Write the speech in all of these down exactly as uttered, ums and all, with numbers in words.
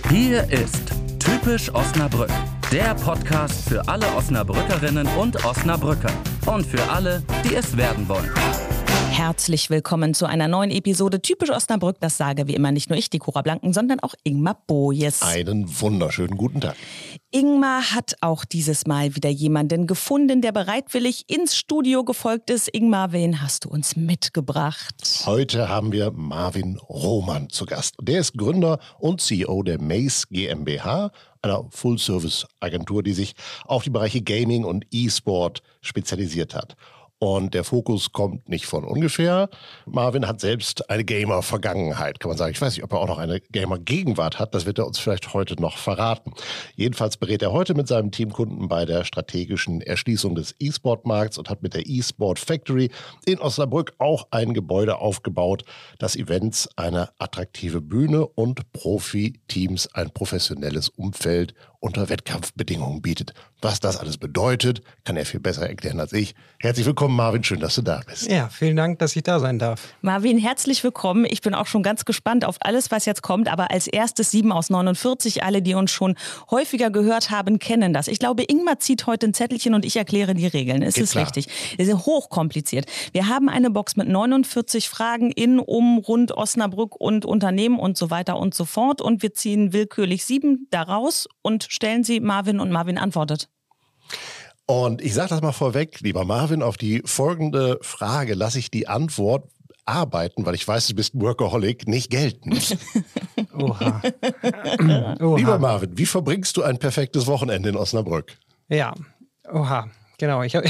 Hier ist Typisch Osnabrück, der Podcast für alle Osnabrückerinnen und Osnabrücker und für alle, die es werden wollen. Herzlich willkommen zu einer neuen Episode Typisch Osnabrück. Das sage wie immer nicht nur ich, die Cora Blanken, sondern auch Ingmar Bojes. Einen wunderschönen guten Tag. Ingmar hat auch dieses Mal wieder jemanden gefunden, der bereitwillig ins Studio gefolgt ist. Ingmar, wen hast du uns mitgebracht? Heute haben wir Marvin Rohmann zu Gast. Der ist Gründer und C E O der Mace GmbH, einer Full-Service-Agentur, die sich auf die Bereiche Gaming und E-Sport spezialisiert hat. Und der Fokus kommt nicht von ungefähr. Marvin hat selbst eine Gamer-Vergangenheit, kann man sagen. Ich weiß nicht, ob er auch noch eine Gamer-Gegenwart hat. Das wird er uns vielleicht heute noch verraten. Jedenfalls berät er heute mit seinem Team Kunden bei der strategischen Erschließung des E-Sport-Markts und hat mit der E-Sport Factory in Osnabrück auch ein Gebäude aufgebaut, das Events eine attraktive Bühne und Profi-Teams ein professionelles Umfeld unter Wettkampfbedingungen bietet. Was das alles bedeutet, kann er viel besser erklären als ich. Herzlich willkommen, Marvin. Schön, dass du da bist. Ja, vielen Dank, dass ich da sein darf. Marvin, herzlich willkommen. Ich bin auch schon ganz gespannt auf alles, was jetzt kommt. Aber als erstes sieben aus neunundvierzig. Alle, die uns schon häufiger gehört haben, kennen das. Ich glaube, Ingmar zieht heute ein Zettelchen und ich erkläre die Regeln. Ist es richtig? Das ist hochkompliziert. Wir haben eine Box mit neunundvierzig Fragen in, um, rund Osnabrück und Unternehmen und so weiter und so fort. Und wir ziehen willkürlich sieben daraus und stellen sie Marvin und Marvin antwortet. Und ich sage das mal vorweg, lieber Marvin, auf die folgende Frage lasse ich die Antwort arbeiten, weil ich weiß, du bist ein Workaholic, nicht gelten. Oha. Oha. Lieber Marvin, wie verbringst du ein perfektes Wochenende in Osnabrück? Ja, oha, genau. Ich habe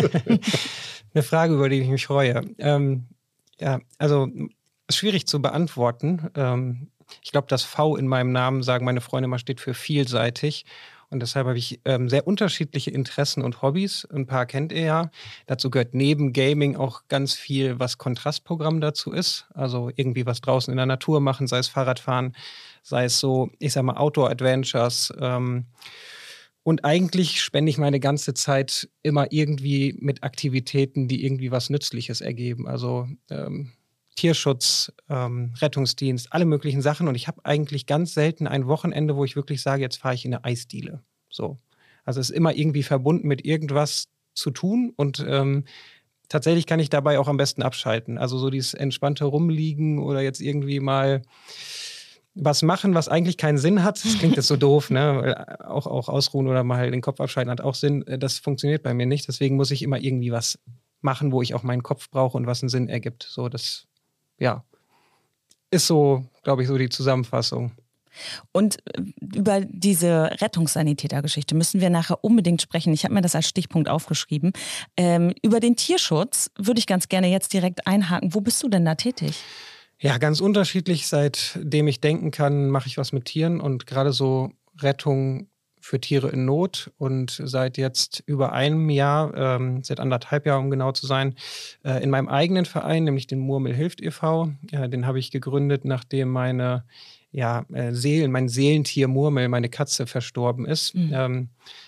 eine Frage, über die ich mich freue. Ähm, ja, also schwierig zu beantworten. Ähm, ich glaube, das V in meinem Namen, sagen meine Freunde mal, steht für vielseitig. Und deshalb habe ich ähm, sehr unterschiedliche Interessen und Hobbys. Ein paar kennt ihr ja. Dazu gehört neben Gaming auch ganz viel, was Kontrastprogramm dazu ist. Also irgendwie was draußen in der Natur machen, sei es Fahrradfahren, sei es so, ich sag mal, Outdoor-Adventures. Ähm, und eigentlich spende ich meine ganze Zeit immer irgendwie mit Aktivitäten, die irgendwie was Nützliches ergeben. Also ähm, Tierschutz, ähm, Rettungsdienst, alle möglichen Sachen. Und ich habe eigentlich ganz selten ein Wochenende, wo ich wirklich sage, jetzt fahre ich in eine Eisdiele. So. Also es ist immer irgendwie verbunden mit irgendwas zu tun. Und ähm, tatsächlich kann ich dabei auch am besten abschalten. Also so dieses entspannte Rumliegen oder jetzt irgendwie mal was machen, was eigentlich keinen Sinn hat. Das klingt jetzt so doof, ne? Auch, auch ausruhen oder mal den Kopf abschalten hat auch Sinn. Das funktioniert bei mir nicht. Deswegen muss ich immer irgendwie was machen, wo ich auch meinen Kopf brauche und was einen Sinn ergibt. So, das ja, ist so, glaube ich, so die Zusammenfassung. Und über diese Rettungssanitätergeschichte müssen wir nachher unbedingt sprechen. Ich habe mir das als Stichpunkt aufgeschrieben. Ähm, über den Tierschutz würde ich ganz gerne jetzt direkt einhaken. Wo bist du denn da tätig? Ja, ganz unterschiedlich. Seitdem ich denken kann, mache ich was mit Tieren und gerade so Rettung für Tiere in Not und seit jetzt über einem Jahr, ähm, seit anderthalb Jahren, um genau zu sein, äh, in meinem eigenen Verein, nämlich den Murmel hilft e V Ja, den habe ich gegründet, nachdem meine ja, äh, Seelen, mein Seelentier Murmel, meine Katze, verstorben ist. Mhm. Ähm,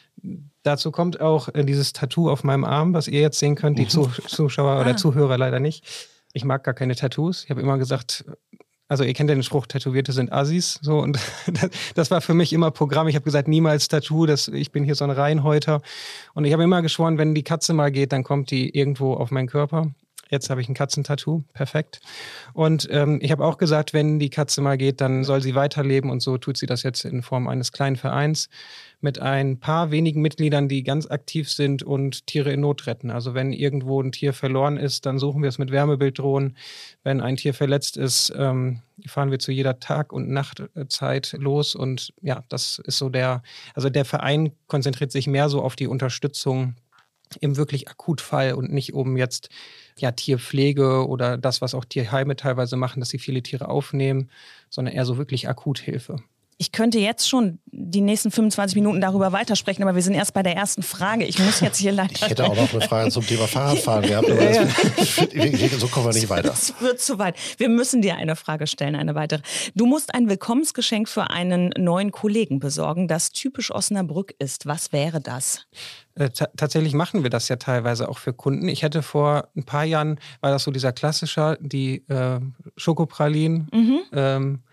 dazu kommt auch äh, dieses Tattoo auf meinem Arm, was ihr jetzt sehen könnt, die Zuh- Zuschauer oder ah. Zuhörer leider nicht. Ich mag gar keine Tattoos. Ich habe immer gesagt, also ihr kennt ja den Spruch, Tätowierte sind Assis. So, und das, das war für mich immer Programm. Ich habe gesagt, niemals Tattoo, das, ich bin hier so ein Reinhäuter. Und ich habe immer geschworen, wenn die Katze mal geht, dann kommt die irgendwo auf meinen Körper. Jetzt habe ich ein Katzentattoo, perfekt. Und ähm, ich habe auch gesagt, wenn die Katze mal geht, dann soll sie weiterleben. Und so tut sie das jetzt in Form eines kleinen Vereins mit ein paar wenigen Mitgliedern, die ganz aktiv sind und Tiere in Not retten. Also wenn irgendwo ein Tier verloren ist, dann suchen wir es mit Wärmebilddrohnen. Wenn ein Tier verletzt ist, ähm, fahren wir zu jeder Tag- und Nachtzeit los. Und ja, das ist so der, also der Verein konzentriert sich mehr so auf die Unterstützung im wirklich Akutfall und nicht um jetzt ja, Tierpflege oder das, was auch Tierheime teilweise machen, dass sie viele Tiere aufnehmen, sondern eher so wirklich Akuthilfe. Ich könnte jetzt schon die nächsten fünfundzwanzig Minuten darüber weitersprechen, aber wir sind erst bei der ersten Frage. Ich muss jetzt hier leider... Ich hätte auch noch eine Frage zum Thema Fahrradfahren gehabt, aber das wird, so kommen wir nicht weiter. Das wird zu weit. Wir müssen dir eine Frage stellen, eine weitere. Du musst ein Willkommensgeschenk für einen neuen Kollegen besorgen, das typisch Osnabrück ist. Was wäre das? Äh, t- tatsächlich machen wir das ja teilweise auch für Kunden. Ich hätte vor ein paar Jahren, war das so dieser Klassischer, die äh, Schokopralinen, mhm. ähm,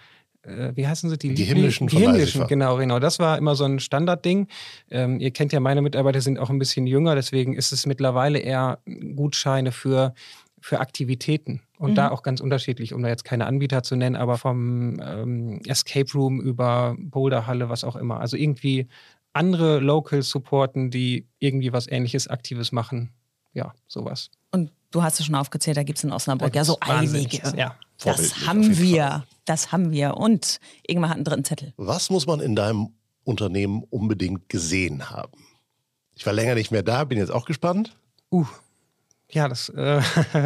äh, wie heißen sie? Die, die himmlischen Die von himmlischen, Leisifer. genau, genau. Das war immer so ein Standardding. Ähm, ihr kennt ja, meine Mitarbeiter sind auch ein bisschen jünger, deswegen ist es mittlerweile eher Gutscheine für, für Aktivitäten. Und Mhm. da auch ganz unterschiedlich, um da jetzt keine Anbieter zu nennen, aber vom ähm, Escape Room über Boulderhalle, was auch immer. Also irgendwie andere Locals supporten, die irgendwie was Ähnliches, Aktives machen. Ja, sowas. Und du hast es schon aufgezählt, da gibt es in Osnabrück Da ja so gibt's wahnsinnig, einige. ja. Das Vorbildlich auf haben jeden wir. Fall. Das haben wir. Und Ingmar hat einen dritten Zettel. Was muss man in deinem Unternehmen unbedingt gesehen haben? Ich war länger nicht mehr da, bin jetzt auch gespannt. Uh, ja, das, äh,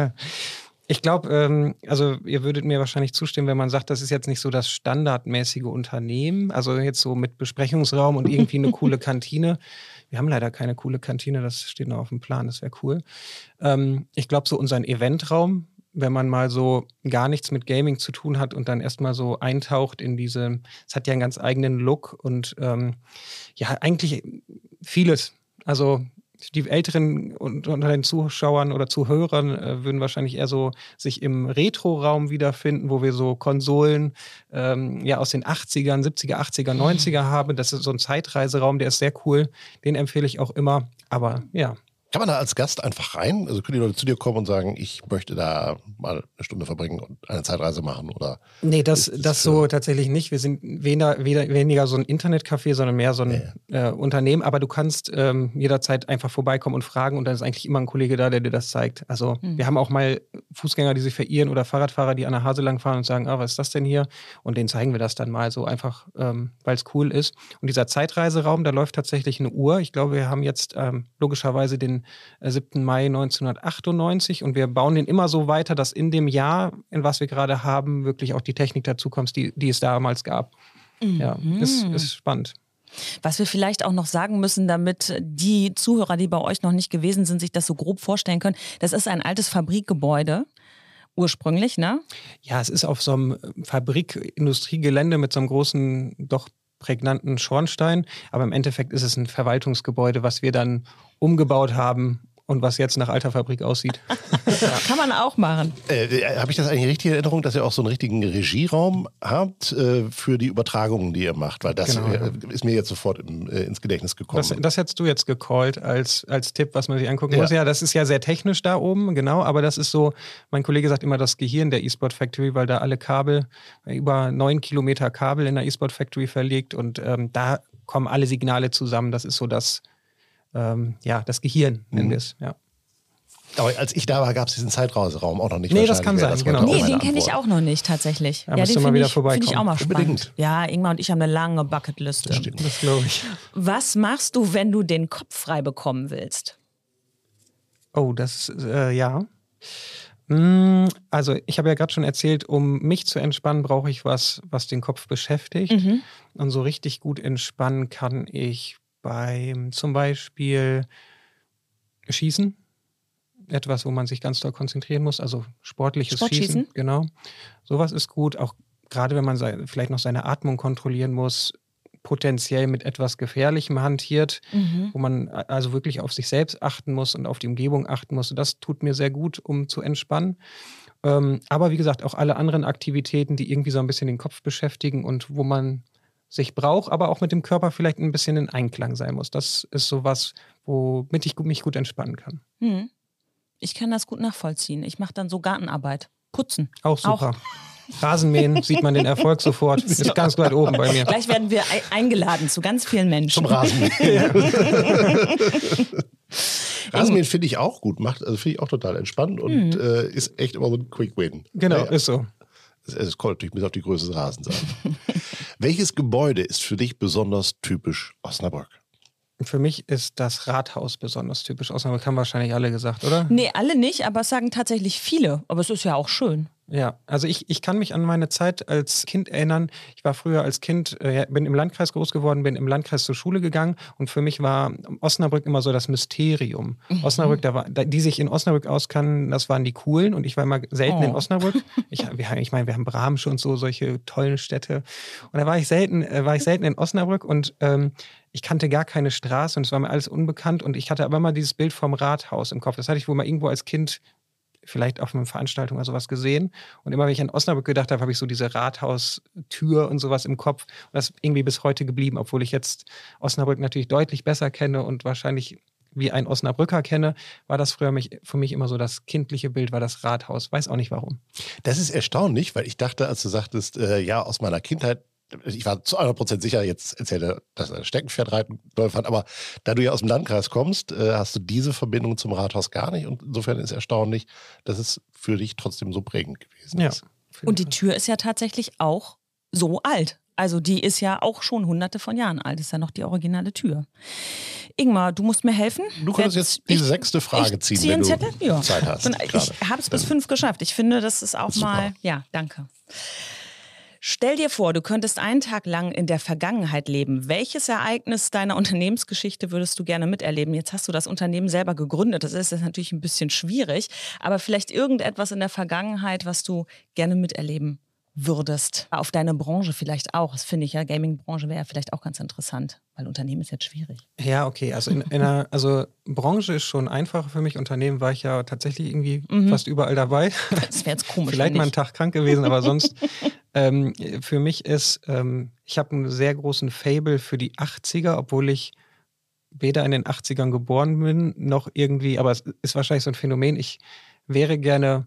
ich glaube, ähm, also ihr würdet mir wahrscheinlich zustimmen, wenn man sagt, das ist jetzt nicht so das standardmäßige Unternehmen, also jetzt so mit Besprechungsraum und irgendwie eine coole Kantine. Wir haben leider keine coole Kantine, das steht noch auf dem Plan, das wäre cool. Ähm, ich glaube, so unseren Eventraum, wenn man mal so gar nichts mit Gaming zu tun hat und dann erstmal so eintaucht in diese, es hat ja einen ganz eigenen Look und ähm, ja, eigentlich vieles. Also die Älteren unter den Zuschauern oder Zuhörern äh, würden wahrscheinlich eher so sich im Retro-Raum wiederfinden, wo wir so Konsolen ähm, ja aus den achtzigern, siebziger, achtziger, neunziger haben. Das ist so ein Zeitreiseraum, der ist sehr cool. Den empfehle ich auch immer. Aber ja. Kann man da als Gast einfach rein? Also können die Leute zu dir kommen und sagen, ich möchte da mal eine Stunde verbringen und eine Zeitreise machen? Oder Nee, das, ist das für- so tatsächlich nicht. Wir sind weder, weder, weniger so ein Internetcafé, sondern mehr so ein äh, Unternehmen. Aber du kannst ähm, jederzeit einfach vorbeikommen und fragen und dann ist eigentlich immer ein Kollege da, der dir das zeigt. Also Mhm. wir haben auch mal Fußgänger, die sich verirren oder Fahrradfahrer, die an der Hase lang fahren und sagen, ah, was ist das denn hier? Und denen zeigen wir das dann mal so einfach, ähm, weil es cool ist. Und dieser Zeitreiseraum, da läuft tatsächlich eine Uhr. Ich glaube, wir haben jetzt ähm, logischerweise den äh, siebten Mai neunzehnhundertachtundneunzig und wir bauen den immer so weiter, dass in dem Jahr, in was wir gerade haben, wirklich auch die Technik dazu kommt, die, die es damals gab. Ja, ist, ist spannend. Was wir vielleicht auch noch sagen müssen, damit die Zuhörer, die bei euch noch nicht gewesen sind, sich das so grob vorstellen können. Das ist ein altes Fabrikgebäude, ursprünglich, ne? Ja, es ist auf so einem Fabrik-Industriegelände mit so einem großen, doch prägnanten Schornstein. Aber im Endeffekt ist es ein Verwaltungsgebäude, was wir dann umgebaut haben und was jetzt nach alter Fabrik aussieht. Kann man auch machen. Äh, Habe ich das eigentlich richtig in Erinnerung, dass ihr auch so einen richtigen Regieraum habt äh, für die Übertragungen, die ihr macht? Weil das Genau, ja. äh, ist mir jetzt sofort im, äh, ins Gedächtnis gekommen. Das, das hättest du jetzt gecallt als, als Tipp, was man sich angucken Ja. muss. Ja, das ist ja sehr technisch da oben, genau, aber das ist so, mein Kollege sagt immer das Gehirn der eSport Factory, weil da alle Kabel, über neun Kilometer Kabel in der eSport Factory verlegt und ähm, da kommen alle Signale zusammen. Das ist so das, ähm, ja, das Gehirn, nennen Mhm. wir es, ja. Aber als ich da war, gab es diesen Zeitraum auch noch nicht. Nee, das Wahrscheinlich kann wäre sein, das genau. heute auch Nee, meine den kenne ich Antwort. auch noch nicht tatsächlich. Ja, musst du mal finde wieder ich, finde ich auch mal spannend. Unbedingt. Ja, Ingmar und ich haben eine lange Bucketliste. Das stimmt. Das glaube ich. Was machst du, wenn du den Kopf frei bekommen willst? Oh, das, äh, ja. Mm, Also, ich habe ja gerade schon erzählt, um mich zu entspannen, brauche ich was, was den Kopf beschäftigt. Mhm. Und so richtig gut entspannen kann ich beim zum Beispiel Schießen. Etwas, wo man sich ganz doll konzentrieren muss, also sportliches Sportschießen? Schießen. Genau. Sowas ist gut, auch gerade wenn man sei, vielleicht noch seine Atmung kontrollieren muss, potenziell mit etwas Gefährlichem hantiert, Mhm. wo man also wirklich auf sich selbst achten muss und auf die Umgebung achten muss. Das tut mir sehr gut, um zu entspannen. Ähm, aber wie gesagt, auch alle anderen Aktivitäten, die irgendwie so ein bisschen den Kopf beschäftigen und wo man sich braucht, aber auch mit dem Körper vielleicht ein bisschen in Einklang sein muss. Das ist sowas, womit ich gu- mich gut entspannen kann. Hm. Ich kann das gut nachvollziehen. Ich mache dann so Gartenarbeit. Putzen. Auch super. Rasenmähen, sieht man den Erfolg sofort. Ist ganz weit oben bei mir. Gleich werden wir ei- eingeladen zu ganz vielen Menschen. Zum Rasenmähen. Rasenmähen finde ich auch gut, macht, also finde ich auch total entspannt und Mhm. äh, ist echt immer so ein Quick Win. Genau, Ja, ja. ist so. Es, es kommt natürlich bis auf die Größe des Rasens an. Welches Gebäude ist für dich besonders typisch Osnabrück? Für mich ist das Rathaus besonders typisch. Osnabrück haben wahrscheinlich alle gesagt, oder? Nee, alle nicht, aber es sagen tatsächlich viele. Aber es ist ja auch schön. Ja, also ich, ich kann mich an meine Zeit als Kind erinnern. Ich war früher als Kind, äh, bin im Landkreis groß geworden, bin im Landkreis zur Schule gegangen und für mich war Osnabrück immer so das Mysterium. Mhm. Osnabrück, da war, da, die sich in Osnabrück auskannten, das waren die Coolen und ich war immer selten Oh. in Osnabrück. Ich, wir, ich meine, wir haben Bramsche und so, solche tollen Städte. Und da war ich selten, äh, war ich selten in Osnabrück und ähm, ich kannte gar keine Straße und es war mir alles unbekannt und ich hatte aber immer dieses Bild vom Rathaus im Kopf. Das hatte ich wohl mal irgendwo als Kind vielleicht auf einer Veranstaltung oder sowas gesehen. Und immer, wenn ich an Osnabrück gedacht habe, habe ich so diese Rathaustür und sowas im Kopf. Und das ist irgendwie bis heute geblieben, obwohl ich jetzt Osnabrück natürlich deutlich besser kenne und wahrscheinlich wie ein Osnabrücker kenne, war das früher mich, für mich immer so das kindliche Bild, war das Rathaus. Weiß auch nicht warum. Das ist erstaunlich, weil ich dachte, als du sagtest, äh, ja, aus meiner Kindheit, ich war zu hundert Prozent sicher, jetzt erzähle, dass er Steckenpferd reiten toll fand, aber da du ja aus dem Landkreis kommst, äh, hast du diese Verbindung zum Rathaus gar nicht und insofern ist erstaunlich, dass es für dich trotzdem so prägend gewesen Ja. ist. Und die Tür ist ja tatsächlich auch so alt. Also die ist ja auch schon hunderte von Jahren alt. Das ist ja noch die originale Tür. Ingmar, du musst mir helfen. Du könntest Wer- jetzt diese ich- sechste Frage ich ziehen, ziehe wenn einen du Zettel? Ja. Zeit hast. Dann- gerade. Ich habe es bis fünf geschafft. Ich finde, das ist auch Super. mal... Ja, danke. Stell dir vor, du könntest einen Tag lang in der Vergangenheit leben. Welches Ereignis deiner Unternehmensgeschichte würdest du gerne miterleben? Jetzt hast du das Unternehmen selber gegründet. Das ist jetzt natürlich ein bisschen schwierig, aber vielleicht irgendetwas in der Vergangenheit, was du gerne miterleben würdest. Auf deine Branche vielleicht auch. Das finde ich ja, Gaming-Branche wäre ja vielleicht auch ganz interessant, weil Unternehmen ist jetzt schwierig. Ja, okay. Also in, in einer, also Branche ist schon einfacher für mich. Unternehmen war ich ja tatsächlich irgendwie Mhm. fast überall dabei. Das wäre jetzt komisch. Vielleicht wenn mal einen nicht. Tag krank gewesen, aber sonst ähm, für mich ist, ähm, ich habe einen sehr großen Faible für die achtziger, obwohl ich weder in den achtzigern geboren bin, noch irgendwie, aber es ist wahrscheinlich so ein Phänomen, ich wäre gerne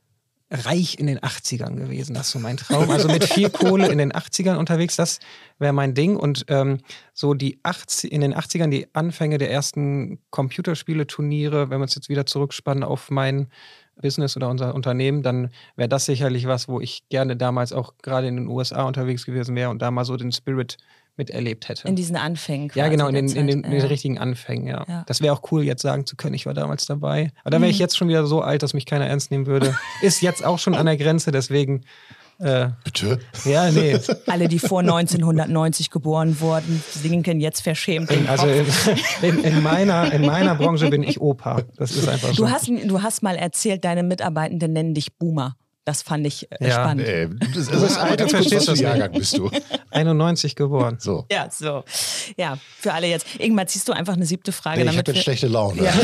reich in den achtzigern gewesen. Das ist so mein Traum. Also mit viel Kohle in den achtzigern unterwegs, das wäre mein Ding. Und ähm, so die achtzig, in den achtzigern die Anfänge der ersten Computerspiele-Turniere, wenn wir uns jetzt wieder zurückspannen auf mein Business oder unser Unternehmen, dann wäre das sicherlich was, wo ich gerne damals auch gerade in den U S A unterwegs gewesen wäre und da mal so den Spirit miterlebt hätte. In diesen Anfängen. Ja, quasi genau, in den, der in den, Zeit. in den Ja. richtigen Anfängen, ja. Ja. Das wäre auch cool, jetzt sagen zu können, ich war damals dabei. Aber da wäre ich jetzt schon wieder so alt, dass mich keiner ernst nehmen würde. Ist jetzt auch schon an der Grenze, deswegen, äh, Bitte? ja, nee. Alle, die vor neunzehnhundertneunzig geboren wurden, sinken jetzt verschämt den Also Kopf. in, in, meiner, in meiner Branche bin ich Opa. Das ist einfach so. Du hast, du hast mal erzählt, deine Mitarbeitenden nennen dich Boomer. Das fand ich äh, Ja. spannend. Äh, das, bist das, alt, ganz du kurz, was verstehst für das Jahrgang bist du? einundneunzig geboren. So. Ja, so. Ja, für alle jetzt. Ingmar, ziehst du einfach eine siebte Frage, Nee, ich damit habe jetzt wir... schlechte Laune. Ja.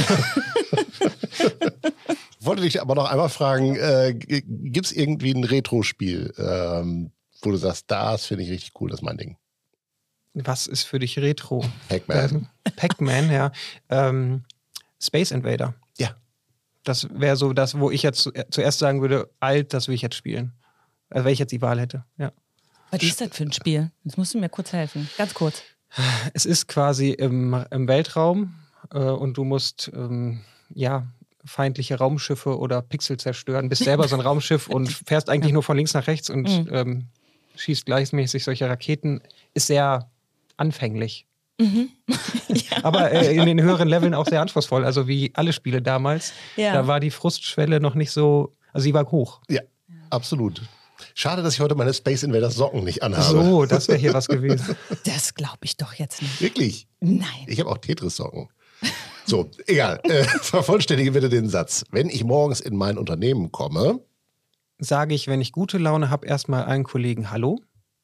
Wollte dich aber noch einmal fragen, äh, gibt es irgendwie ein Retro-Spiel, ähm, wo du sagst, das finde ich richtig cool, das ist mein Ding. Was ist für dich Retro? Pac-Man. Ähm, Pac-Man, ja. Ähm, Space Invader. Ja. Das wäre so das, wo ich jetzt zu, zuerst sagen würde, alt, das will ich jetzt spielen. Also wenn ich jetzt die Wahl hätte, ja. Was ist das für ein Spiel? Jetzt musst du mir kurz helfen. Ganz kurz. Es ist quasi im, im Weltraum äh, und du musst, ähm, ja, feindliche Raumschiffe oder Pixel zerstören, bist selber so ein Raumschiff und fährst eigentlich nur von links nach rechts und Mhm. ähm, schießt gleichmäßig solche Raketen. Ist sehr anfänglich. Aber äh, in den höheren Leveln auch sehr anspruchsvoll. Also wie alle Spiele damals. Ja. Da war die Frustschwelle noch nicht so, also sie war hoch. Ja, absolut. Schade, dass ich heute meine Space Invaders Socken nicht anhabe. So, das wäre hier was gewesen. Das glaube ich doch jetzt nicht. Wirklich? Nein. Ich habe auch Tetris-Socken. So, egal. Äh, vervollständige bitte den Satz. Wenn ich morgens in mein Unternehmen komme, Sage ich, wenn ich gute Laune habe, erstmal allen Kollegen Hallo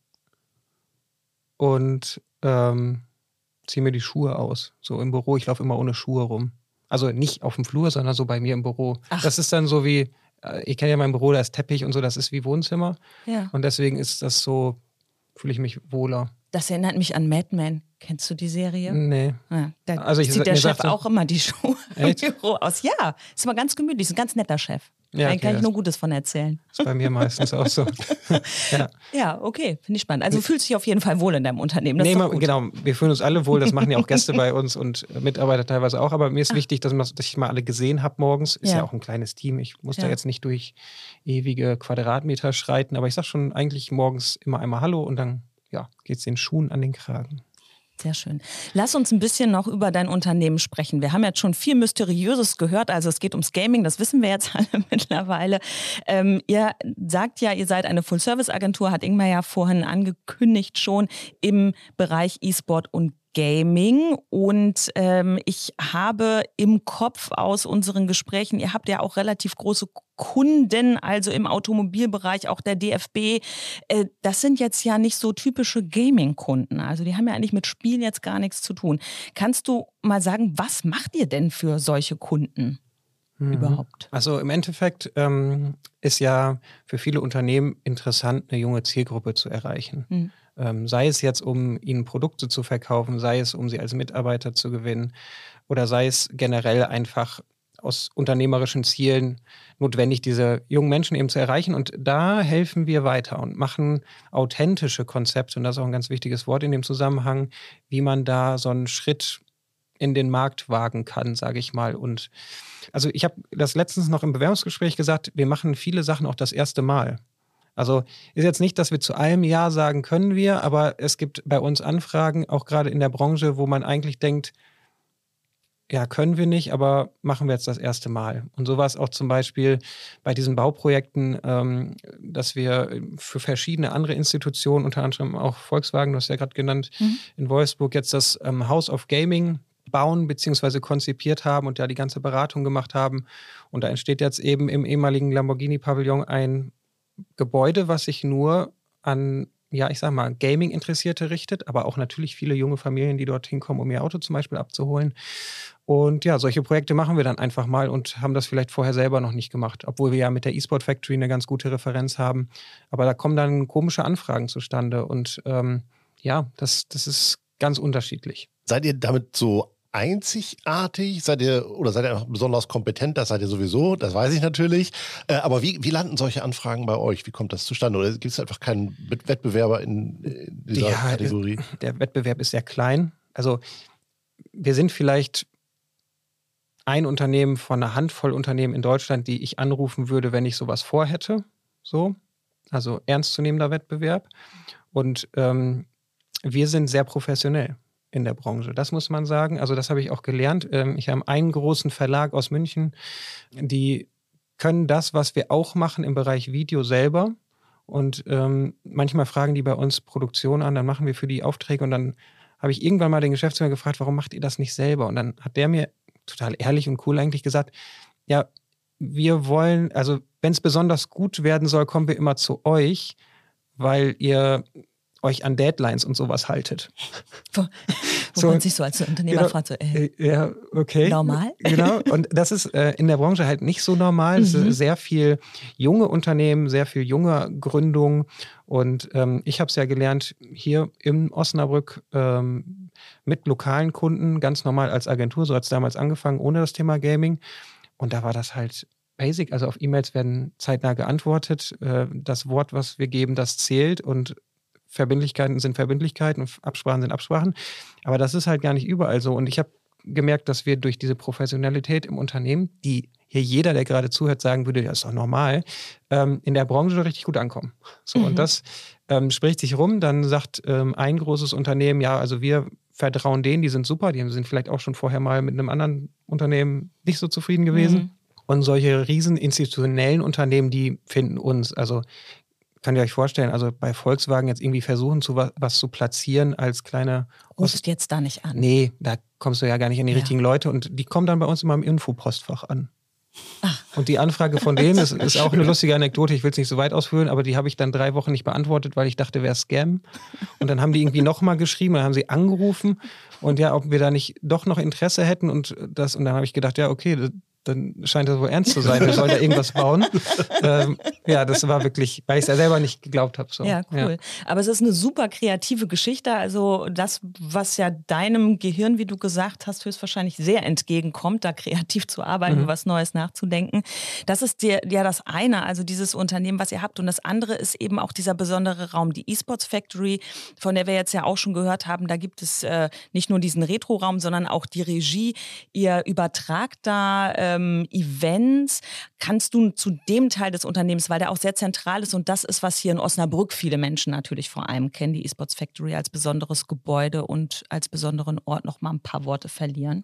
und ähm, ziehe mir die Schuhe aus. So im Büro, ich laufe immer ohne Schuhe rum. Also nicht auf dem Flur, sondern so bei mir im Büro. Ach. Das ist dann so wie, äh, ich kenne ja mein Büro, da ist Teppich und so, das ist wie Wohnzimmer. Ja. Und deswegen ist das so, fühle ich mich wohler. Das erinnert mich an Mad Men. Kennst du die Serie? Nee. Ja, da Also ich- zieht der mir Chef sagte- auch immer die Schuhe Echt? im Büro aus. Ja, ist immer ganz gemütlich, ist ein ganz netter Chef. Ja, Da okay, kann ich das- nur Gutes von erzählen. Ist bei mir meistens auch so. Ja. Ja, okay, finde ich spannend. Also du fühlst dich auf jeden Fall wohl in deinem Unternehmen. Das Nee, ist doch ma- gut. genau, wir fühlen uns alle wohl, das machen ja auch Gäste bei uns und Mitarbeiter teilweise auch, aber mir ist wichtig, dass, man, dass ich mal alle gesehen habe morgens. Ist ja. Ja. auch ein kleines Team, ich muss Ja. da jetzt nicht durch ewige Quadratmeter schreiten, aber ich sage schon eigentlich morgens immer einmal Hallo und dann ja, geht es den Schuhen an den Kragen. Sehr schön. Lass uns ein bisschen noch über dein Unternehmen sprechen. Wir haben jetzt schon viel Mysteriöses gehört. Also es geht ums Gaming, das wissen wir jetzt alle mittlerweile. Ähm, ihr sagt ja, ihr seid eine Full-Service-Agentur, hat Ingmar ja vorhin angekündigt schon, im Bereich E-Sport und Gaming. Und ähm, ich habe im Kopf aus unseren Gesprächen, ihr habt ja auch relativ große Kunden, also im Automobilbereich, auch der D F B. Äh, das sind jetzt ja nicht so typische Gaming-Kunden. Also die haben ja eigentlich mit Spielen jetzt gar nichts zu tun. Kannst du mal sagen, was macht ihr denn für solche Kunden? mhm. überhaupt? Also im Endeffekt ähm, ist ja für viele Unternehmen interessant, eine junge Zielgruppe zu erreichen. Mhm. Ähm, sei es jetzt, um ihnen Produkte zu verkaufen, sei es, um sie als Mitarbeiter zu gewinnen oder sei es generell einfach aus unternehmerischen Zielen notwendig, diese jungen Menschen eben zu erreichen. Und da helfen wir weiter und machen authentische Konzepte. Und das ist auch ein ganz wichtiges Wort in dem Zusammenhang, wie man da so einen Schritt in den Markt wagen kann, sage ich mal. Und also ich habe das letztens noch im Bewerbungsgespräch gesagt, wir machen viele Sachen auch das erste Mal. Also ist jetzt nicht, dass wir zu allem Ja sagen können wir, aber es gibt bei uns Anfragen, auch gerade in der Branche, wo man eigentlich denkt, ja, können wir nicht, aber machen wir jetzt das erste Mal. Und so war es auch zum Beispiel bei diesen Bauprojekten, ähm, dass wir für verschiedene andere Institutionen, unter anderem auch Volkswagen, du hast ja gerade genannt, mhm. in Wolfsburg jetzt das ähm, House of Gaming bauen bzw. konzipiert haben und da die ganze Beratung gemacht haben. Und da entsteht jetzt eben im ehemaligen Lamborghini-Pavillon ein Gebäude, was sich nur an, ja, ich sag mal, Gaming-Interessierte richtet, aber auch natürlich viele junge Familien, die dorthin kommen, um ihr Auto zum Beispiel abzuholen. Und ja, solche Projekte machen wir dann einfach mal und haben das vielleicht vorher selber noch nicht gemacht, obwohl wir ja mit der eSport Factory eine ganz gute Referenz haben. Aber da kommen dann komische Anfragen zustande und ähm, ja, das, das ist ganz unterschiedlich. Seid ihr damit so einzigartig? Seid ihr oder seid ihr einfach besonders kompetent? Das seid ihr sowieso, das weiß ich natürlich. Äh, aber wie, wie landen solche Anfragen bei euch? Wie kommt das zustande? Oder gibt es einfach keinen Wettbewerber in, in dieser ja, Kategorie? Der Wettbewerb ist sehr klein. Also wir sind vielleicht ein Unternehmen von einer Handvoll Unternehmen in Deutschland, die ich anrufen würde, wenn ich sowas vorhätte. So, also ernstzunehmender Wettbewerb. Und ähm, wir sind sehr professionell in der Branche. Das muss man sagen. Also das habe ich auch gelernt. Ich habe einen großen Verlag aus München, die können das, was wir auch machen im Bereich Video selber. Und ähm, manchmal fragen die bei uns Produktion an, dann machen wir für die Aufträge und dann habe ich irgendwann mal den Geschäftsführer gefragt, warum macht ihr das nicht selber? Und dann hat der mir total ehrlich und cool eigentlich gesagt, ja, wir wollen, also wenn es besonders gut werden soll, kommen wir immer zu euch, weil ihr euch an Deadlines und sowas haltet. Wo, wo so, man sich so als Unternehmer genau, fragt, so, äh, ja, okay. Normal? Genau, und das ist äh, in der Branche halt nicht so normal. Es mhm. ist sehr viel junge Unternehmen, sehr viel junge Gründung und ähm, ich habe es ja gelernt, hier in Osnabrück ähm, mit lokalen Kunden, ganz normal als Agentur, so hat es damals angefangen, ohne das Thema Gaming und da war das halt basic, also auf E-Mails werden zeitnah geantwortet, äh, das Wort, was wir geben, das zählt und Verbindlichkeiten sind Verbindlichkeiten und Absprachen sind Absprachen. Aber das ist halt gar nicht überall so. Und ich habe gemerkt, dass wir durch diese Professionalität im Unternehmen, die hier jeder, der gerade zuhört, sagen würde, das ist doch normal, ähm, in der Branche richtig gut ankommen. So, mhm. Und das ähm, spricht sich rum. Dann sagt ähm, ein großes Unternehmen, ja, also wir vertrauen denen, die sind super, die sind vielleicht auch schon vorher mal mit einem anderen Unternehmen nicht so zufrieden gewesen. Mhm. Und solche riesen institutionellen Unternehmen, die finden uns, also könnt ihr euch vorstellen, also bei Volkswagen jetzt irgendwie versuchen, zu was, was zu platzieren als kleine... Rufst jetzt da nicht an. Nee, da kommst du ja gar nicht an die ja. richtigen Leute und die kommen dann bei uns immer im Infopostfach an. Ach. Und die Anfrage von denen ist, ist auch eine lustige Anekdote, ich will es nicht so weit ausführen, aber die habe ich dann drei Wochen nicht beantwortet, weil ich dachte, wäre Scam. Und dann haben die irgendwie nochmal geschrieben, dann haben sie angerufen und ja, ob wir da nicht doch noch Interesse hätten und das, und dann habe ich gedacht, ja, okay, das, dann scheint das wohl ernst zu sein, wir sollen da irgendwas bauen. ähm, ja, das war wirklich, weil ich es ja selber nicht geglaubt habe. So. Ja, cool. Ja. Aber es ist eine super kreative Geschichte. Also das, was ja deinem Gehirn, wie du gesagt hast, höchstwahrscheinlich sehr entgegenkommt, da kreativ zu arbeiten, mhm. was Neues nachzudenken. Das ist dir, ja das eine, also dieses Unternehmen, was ihr habt. Und das andere ist eben auch dieser besondere Raum, die eSports Factory, von der wir jetzt ja auch schon gehört haben. Da gibt es äh, nicht nur diesen Retro-Raum, sondern auch die Regie. Ihr übertragt da äh, Events. Kannst du zu dem Teil des Unternehmens, weil der auch sehr zentral ist und das ist, was hier in Osnabrück viele Menschen natürlich vor allem kennen, die eSports Factory als besonderes Gebäude und als besonderen Ort noch mal ein paar Worte verlieren?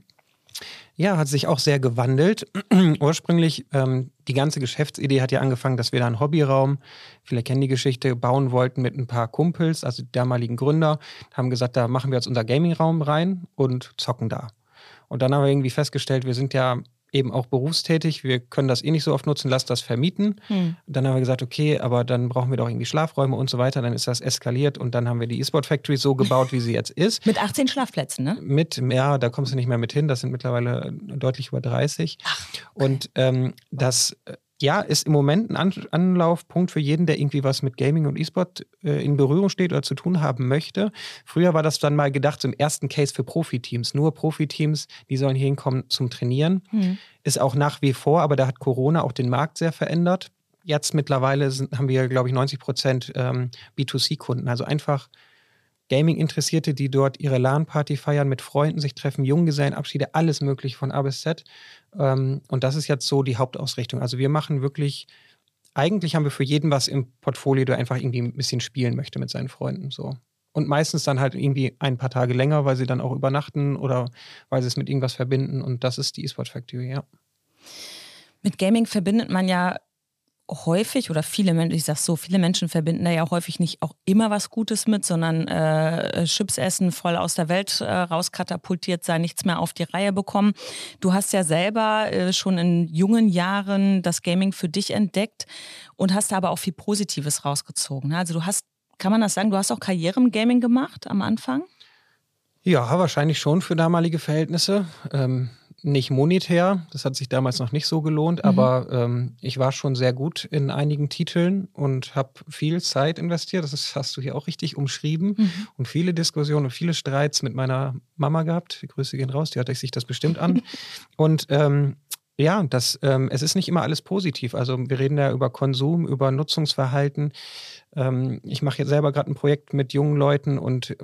Ja, hat sich auch sehr gewandelt. Ursprünglich, ähm, die ganze Geschäftsidee hat ja angefangen, dass wir da einen Hobbyraum, viele kennen die Geschichte, bauen wollten mit ein paar Kumpels, also die damaligen Gründer, haben gesagt, da machen wir jetzt unser Gamingraum rein und zocken da. Und dann haben wir irgendwie festgestellt, wir sind ja eben auch berufstätig, wir können das eh nicht so oft nutzen, lass das vermieten. Hm. Dann haben wir gesagt, okay, aber dann brauchen wir doch irgendwie Schlafräume und so weiter. Dann ist das eskaliert und dann haben wir die eSport Factory so gebaut, wie sie jetzt ist. Mit achtzehn Schlafplätzen, ne? Mit, ja, da kommst du nicht mehr mit hin, das sind mittlerweile deutlich über dreißig. Ach, okay. Und ähm, das... Ja, ist im Moment ein An- Anlaufpunkt für jeden, der irgendwie was mit Gaming und E-Sport äh, in Berührung steht oder zu tun haben möchte. Früher war das dann mal gedacht, so im ersten Case für Profiteams. Nur Profiteams, die sollen hier hinkommen zum Trainieren. Mhm. Ist auch nach wie vor, aber da hat Corona auch den Markt sehr verändert. Jetzt mittlerweile sind, haben wir, glaube ich, neunzig Prozent ähm, B zwei C-Kunden. Also einfach Gaming-Interessierte, die dort ihre LAN-Party feiern, mit Freunden sich treffen, Junggesellenabschiede, alles möglich von A bis Z. Ähm, und das ist jetzt so die Hauptausrichtung. Also wir machen wirklich, eigentlich haben wir für jeden was im Portfolio, der einfach irgendwie ein bisschen spielen möchte mit seinen Freunden. So. Und meistens dann halt irgendwie ein paar Tage länger, weil sie dann auch übernachten oder weil sie es mit irgendwas verbinden. Und das ist die eSport Factory, ja. Mit Gaming verbindet man ja häufig, oder viele Menschen, ich sag's so, viele Menschen verbinden da ja häufig nicht auch immer was Gutes mit, sondern äh, Chips essen, voll aus der Welt äh, rauskatapultiert sein, nichts mehr auf die Reihe bekommen. Du hast ja selber äh, schon in jungen Jahren das Gaming für dich entdeckt und hast da aber auch viel Positives rausgezogen. Also du hast, kann man das sagen, du hast auch Karriere im Gaming gemacht am Anfang? Ja, wahrscheinlich schon für damalige Verhältnisse. Ähm Nicht monetär, das hat sich damals noch nicht so gelohnt, mhm. aber ähm, ich war schon sehr gut in einigen Titeln und habe viel Zeit investiert. Das ist, hast du hier auch richtig umschrieben. Mhm. Und viele Diskussionen und viele Streits mit meiner Mama gehabt. Die Grüße gehen raus, die hört sich das bestimmt an. Und ähm, ja, das, ähm, es ist nicht immer alles positiv. Also wir reden ja über Konsum, über Nutzungsverhalten. Ähm, ich mache jetzt selber gerade ein Projekt mit jungen Leuten und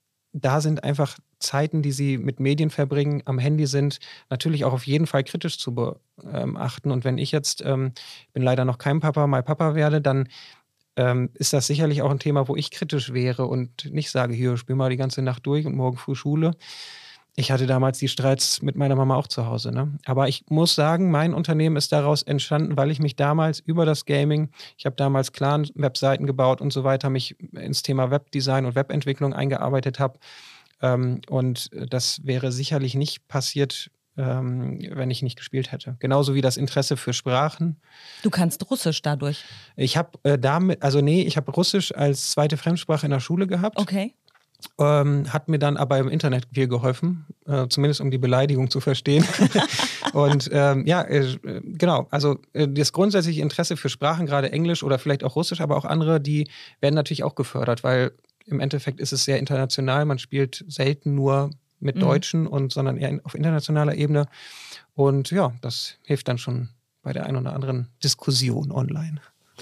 da sind einfach Zeiten, die sie mit Medien verbringen, am Handy sind, natürlich auch auf jeden Fall kritisch zu beachten. Und wenn ich jetzt, ähm, bin leider noch kein Papa, mal Papa werde, dann ähm, ist das sicherlich auch ein Thema, wo ich kritisch wäre und nicht sage, hier, spiel mal die ganze Nacht durch und morgen früh Schule. Ich hatte damals die Streits mit meiner Mama auch zu Hause. Ne? Aber ich muss sagen, mein Unternehmen ist daraus entstanden, weil ich mich damals über das Gaming, ich habe damals Clan-Webseiten gebaut und so weiter, mich ins Thema Webdesign und Webentwicklung eingearbeitet habe. Ähm, und das wäre sicherlich nicht passiert, ähm, wenn ich nicht gespielt hätte. Genauso wie das Interesse für Sprachen. Du kannst Russisch dadurch? Ich habe äh, damit, also nee, ich habe Russisch als zweite Fremdsprache in der Schule gehabt. Okay. Ähm, hat mir dann aber im Internet viel geholfen, äh, zumindest um die Beleidigung zu verstehen. Und ähm, ja, äh, genau, also äh, das grundsätzliche Interesse für Sprachen, gerade Englisch oder vielleicht auch Russisch, aber auch andere, die werden natürlich auch gefördert, weil im Endeffekt ist es sehr international, man spielt selten nur mit mhm. Deutschen, und, sondern eher auf internationaler Ebene. Und ja, das hilft dann schon bei der einen oder anderen Diskussion online.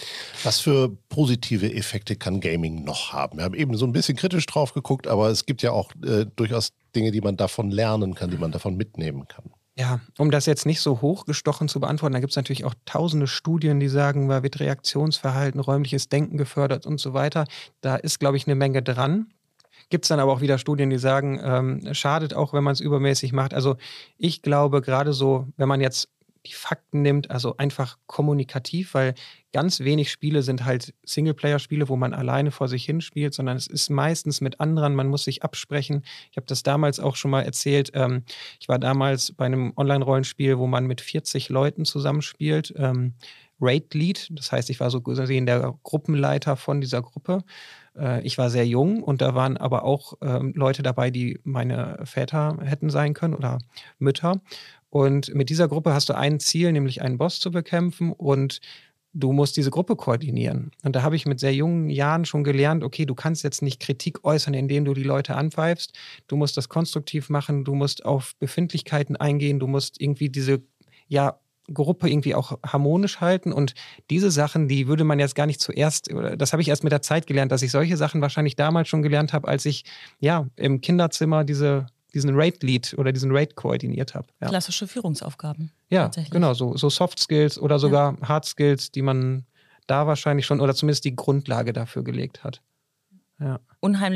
Was für positive Effekte kann Gaming noch haben? Wir haben eben so ein bisschen kritisch drauf geguckt, aber es gibt ja auch äh, durchaus Dinge, die man davon lernen kann, die man davon mitnehmen kann. Ja, um das jetzt nicht so hochgestochen zu beantworten, da gibt es natürlich auch tausende Studien, die sagen, da wird Reaktionsverhalten, räumliches Denken gefördert und so weiter. Da ist, glaube ich, eine Menge dran. Gibt es dann aber auch wieder Studien, die sagen, ähm, schadet auch, wenn man es übermäßig macht. Also ich glaube, gerade so, wenn man jetzt die Fakten nimmt, also einfach kommunikativ, weil ganz wenig Spiele sind halt Singleplayer-Spiele, wo man alleine vor sich hin spielt, sondern es ist meistens mit anderen, man muss sich absprechen. Ich habe das damals auch schon mal erzählt. Ähm, ich war damals bei einem Online-Rollenspiel, wo man mit vierzig Leuten zusammenspielt. Ähm, Raid Lead, das heißt, ich war so gesehen der Gruppenleiter von dieser Gruppe. Äh, ich war sehr jung und da waren aber auch ähm, Leute dabei, die meine Väter hätten sein können oder Mütter. Und mit dieser Gruppe hast du ein Ziel, nämlich einen Boss zu bekämpfen, und du musst diese Gruppe koordinieren. Und da habe ich mit sehr jungen Jahren schon gelernt, okay, du kannst jetzt nicht Kritik äußern, indem du die Leute anpfeifst. Du musst das konstruktiv machen, du musst auf Befindlichkeiten eingehen, du musst irgendwie diese, ja, Gruppe irgendwie auch harmonisch halten, und diese Sachen, die würde man jetzt gar nicht zuerst, das habe ich erst mit der Zeit gelernt, dass ich solche Sachen wahrscheinlich damals schon gelernt habe, als ich ja im Kinderzimmer diese diesen Raid-Lead oder diesen Raid koordiniert habe. Ja. Klassische Führungsaufgaben. Ja, genau, so, so Soft Skills oder sogar ja. Hard Skills, die man da wahrscheinlich schon, oder zumindest die Grundlage dafür gelegt hat. Ja. Unheimlich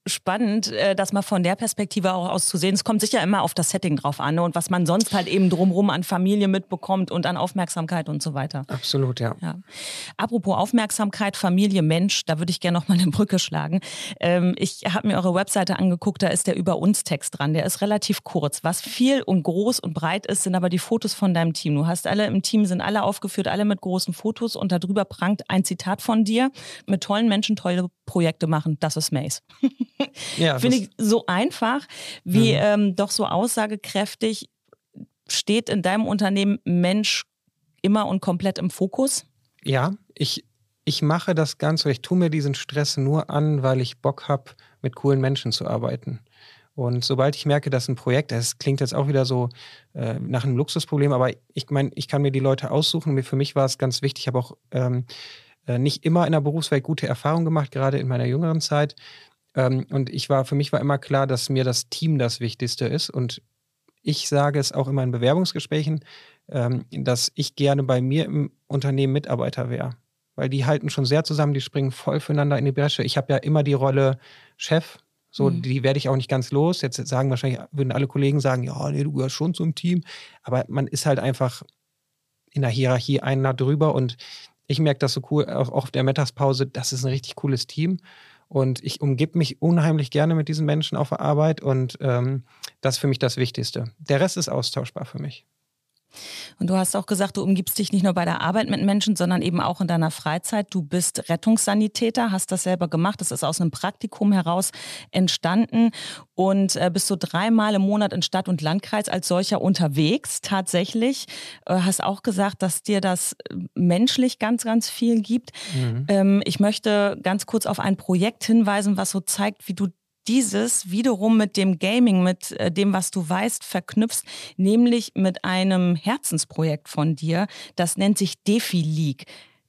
spannend, das mal von der Perspektive auch aus zu sehen. Es kommt sicher immer auf das Setting drauf an, ne? Und was man sonst halt eben drumherum an Familie mitbekommt und an Aufmerksamkeit und so weiter. Absolut, ja. ja. Apropos Aufmerksamkeit, Familie, Mensch, da würde ich gerne noch mal eine Brücke schlagen. Ähm, ich habe mir eure Webseite angeguckt, da ist der Über-uns-Text dran. Der ist relativ kurz. Was viel und groß und breit ist, sind aber die Fotos von deinem Team. Du hast alle im Team, sind alle aufgeführt, alle mit großen Fotos und darüber prangt ein Zitat von dir: Mit tollen Menschen tolle Projekte machen, das ist Mace. Ja, finde ich so einfach, wie mhm. ähm, doch so aussagekräftig. Steht in deinem Unternehmen Mensch immer und komplett im Fokus? Ja, ich, ich mache das Ganze, ich tue mir diesen Stress nur an, weil ich Bock habe, mit coolen Menschen zu arbeiten. Und sobald ich merke, dass ein Projekt, das klingt jetzt auch wieder so äh, nach einem Luxusproblem, aber ich meine, ich kann mir die Leute aussuchen. Für mich war es ganz wichtig, ich habe auch ähm, nicht immer in der Berufswelt gute Erfahrungen gemacht, gerade in meiner jüngeren Zeit. Ähm, und ich war, für mich war immer klar, dass mir das Team das Wichtigste ist. Und ich sage es auch immer in Bewerbungsgesprächen, ähm, dass ich gerne bei mir im Unternehmen Mitarbeiter wäre. Weil die halten schon sehr zusammen, die springen voll füreinander in die Bresche. Ich habe ja immer die Rolle Chef. So, mhm. die werde ich auch nicht ganz los. Jetzt sagen wahrscheinlich, würden alle Kollegen sagen, ja, nee, du gehörst schon zum Team. Aber man ist halt einfach in der Hierarchie einer drüber. Und ich merke das so cool, auch auf der Mittagspause, das ist ein richtig cooles Team. Und ich umgebe mich unheimlich gerne mit diesen Menschen auf der Arbeit. Und ähm, das ist für mich das Wichtigste. Der Rest ist austauschbar für mich. Und du hast auch gesagt, du umgibst dich nicht nur bei der Arbeit mit Menschen, sondern eben auch in deiner Freizeit. Du bist Rettungssanitäter, hast das selber gemacht. Das ist aus einem Praktikum heraus entstanden und äh, bist so dreimal im Monat in Stadt und Landkreis als solcher unterwegs. Tatsächlich äh, hast auch gesagt, dass dir das menschlich ganz, ganz viel gibt. Mhm. Ähm, ich möchte ganz kurz auf ein Projekt hinweisen, was so zeigt, wie du dieses wiederum mit dem Gaming, mit dem, was du weißt, verknüpfst, nämlich mit einem Herzensprojekt von dir. Das nennt sich Defi League.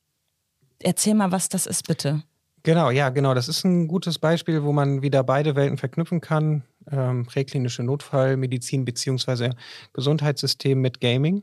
Erzähl mal, was das ist, bitte. Genau, ja, genau. Das ist ein gutes Beispiel, wo man wieder beide Welten verknüpfen kann. Ähm, präklinische Notfallmedizin bzw. Gesundheitssystem mit Gaming.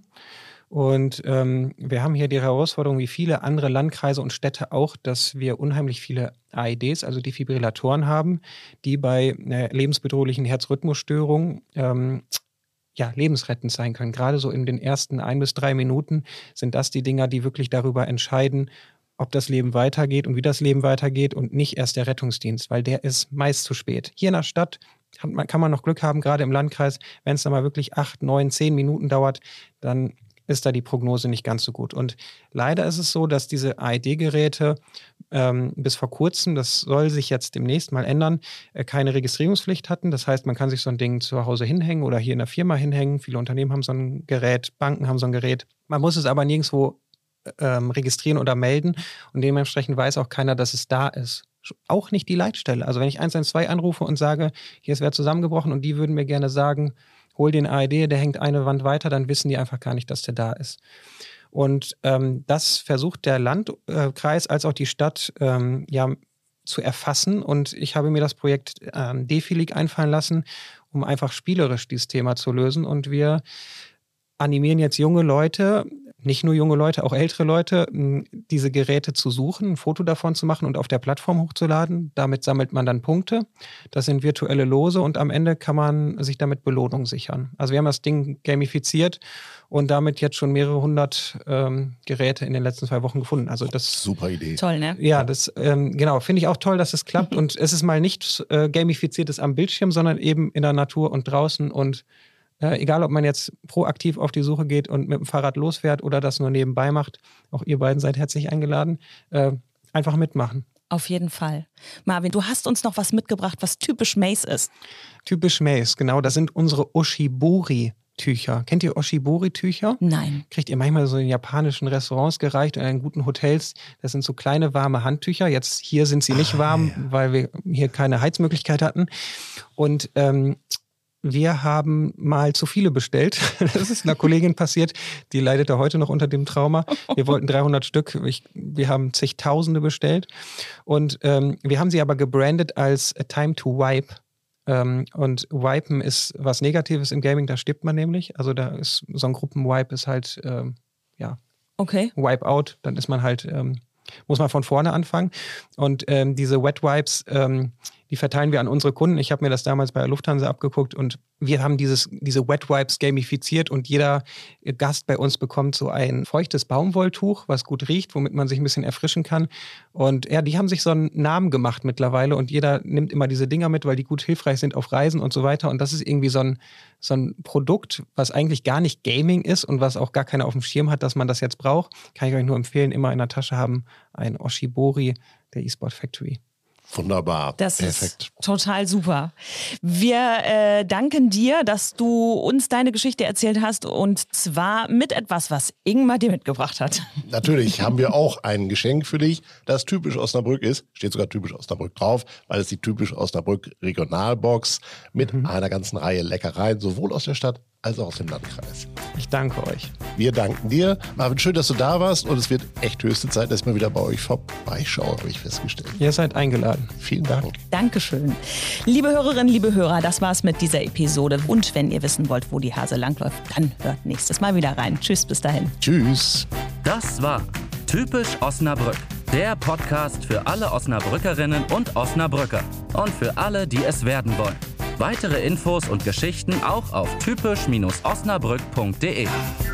Und ähm, wir haben hier die Herausforderung, wie viele andere Landkreise und Städte auch, dass wir unheimlich viele A E Ds, also Defibrillatoren haben, die bei äh, lebensbedrohlichen Herzrhythmusstörungen ähm, ja, lebensrettend sein können. Gerade so in den ersten ein bis drei Minuten sind das die Dinger, die wirklich darüber entscheiden, ob das Leben weitergeht und wie das Leben weitergeht und nicht erst der Rettungsdienst, weil der ist meist zu spät. Hier in der Stadt kann man noch Glück haben, gerade im Landkreis, wenn es dann mal wirklich acht, neun, zehn Minuten dauert, dann ist da die Prognose nicht ganz so gut. Und leider ist es so, dass diese A E D-Geräte ähm, bis vor kurzem, das soll sich jetzt demnächst mal ändern, äh, keine Registrierungspflicht hatten. Das heißt, man kann sich so ein Ding zu Hause hinhängen oder hier in der Firma hinhängen. Viele Unternehmen haben so ein Gerät, Banken haben so ein Gerät. Man muss es aber nirgendwo ähm, registrieren oder melden. Und dementsprechend weiß auch keiner, dass es da ist. Auch nicht die Leitstelle. Also wenn ich eins eins zwei anrufe und sage, hier ist wer zusammengebrochen und die würden mir gerne sagen, hol den A E D, der hängt eine Wand weiter, dann wissen die einfach gar nicht, dass der da ist. Und ähm, das versucht der Landkreis als auch die Stadt ähm, ja, zu erfassen. Und ich habe mir das Projekt ähm, Defi League einfallen lassen, um einfach spielerisch dieses Thema zu lösen. Und wir animieren jetzt junge Leute, nicht nur junge Leute, auch ältere Leute, diese Geräte zu suchen, ein Foto davon zu machen und auf der Plattform hochzuladen. Damit sammelt man dann Punkte. Das sind virtuelle Lose und am Ende kann man sich damit Belohnung sichern. Also wir haben das Ding gamifiziert und damit jetzt schon mehrere hundert ähm, Geräte in den letzten zwei Wochen gefunden. Also das super Idee. Toll, ne? Ja, das ähm, genau, finde ich auch toll, dass es klappt. Und es ist mal nicht äh, gamifiziertes am Bildschirm, sondern eben in der Natur und draußen und Äh, egal, ob man jetzt proaktiv auf die Suche geht und mit dem Fahrrad losfährt oder das nur nebenbei macht, auch ihr beiden seid herzlich eingeladen, äh, einfach mitmachen. Auf jeden Fall. Marvin, du hast uns noch was mitgebracht, was typisch Mace ist. Typisch Mace, genau. Das sind unsere Oshibori-Tücher. Kennt ihr Oshibori-Tücher? Nein. Kriegt ihr manchmal so in japanischen Restaurants gereicht oder in guten Hotels. Das sind so kleine warme Handtücher. Jetzt hier sind sie nicht warm, ah, ja. weil wir hier keine Heizmöglichkeit hatten. Und ähm, wir haben mal zu viele bestellt. Das ist einer Kollegin passiert, die leidet da heute noch unter dem Trauma. Wir wollten dreihundert Stück, ich, wir haben zigtausende bestellt. Und ähm, wir haben sie aber gebrandet als Time to Wipe. Ähm, und Wipen ist was Negatives im Gaming, da stirbt man nämlich. Also da ist so ein Gruppenwipe ist halt, ähm, ja, okay. Wipe-out, dann ist man halt... Ähm, muss man von vorne anfangen. Und ähm, diese Wet Wipes, ähm, die verteilen wir an unsere Kunden. Ich habe mir das damals bei der Lufthansa abgeguckt und wir haben dieses, diese Wet Wipes gamifiziert und jeder Gast bei uns bekommt so ein feuchtes Baumwolltuch, was gut riecht, womit man sich ein bisschen erfrischen kann. Und ja, die haben sich so einen Namen gemacht mittlerweile und jeder nimmt immer diese Dinger mit, weil die gut hilfreich sind auf Reisen und so weiter. Und das ist irgendwie so ein, so ein Produkt, was eigentlich gar nicht Gaming ist und was auch gar keiner auf dem Schirm hat, dass man das jetzt braucht. Kann ich euch nur empfehlen, immer in der Tasche haben, ein Oshibori der eSport Factory. Wunderbar. Das Perfekt. ist total super. Wir äh, danken dir, dass du uns deine Geschichte erzählt hast und zwar mit etwas, was Ingmar dir mitgebracht hat. Natürlich haben wir auch ein Geschenk für dich, das typisch Osnabrück ist. Steht sogar typisch Osnabrück drauf, weil es die typisch Osnabrück Regionalbox mit mhm. einer ganzen Reihe Leckereien, sowohl aus der Stadt als auch aus dem Landkreis. Ich danke euch. Wir danken dir. Marvin, schön, dass du da warst und es wird echt höchste Zeit, dass ich mal wieder bei euch vorbeischaue, habe ich festgestellt. Ihr seid eingeladen. Vielen Dank. Dankeschön. Liebe Hörerinnen, liebe Hörer, das war's mit dieser Episode. Und wenn ihr wissen wollt, wo die Hase langläuft, dann hört nächstes Mal wieder rein. Tschüss, bis dahin. Tschüss. Das war Typisch Osnabrück, der Podcast für alle Osnabrückerinnen und Osnabrücker und für alle, die es werden wollen. Weitere Infos und Geschichten auch auf typisch Osnabrück punkt de.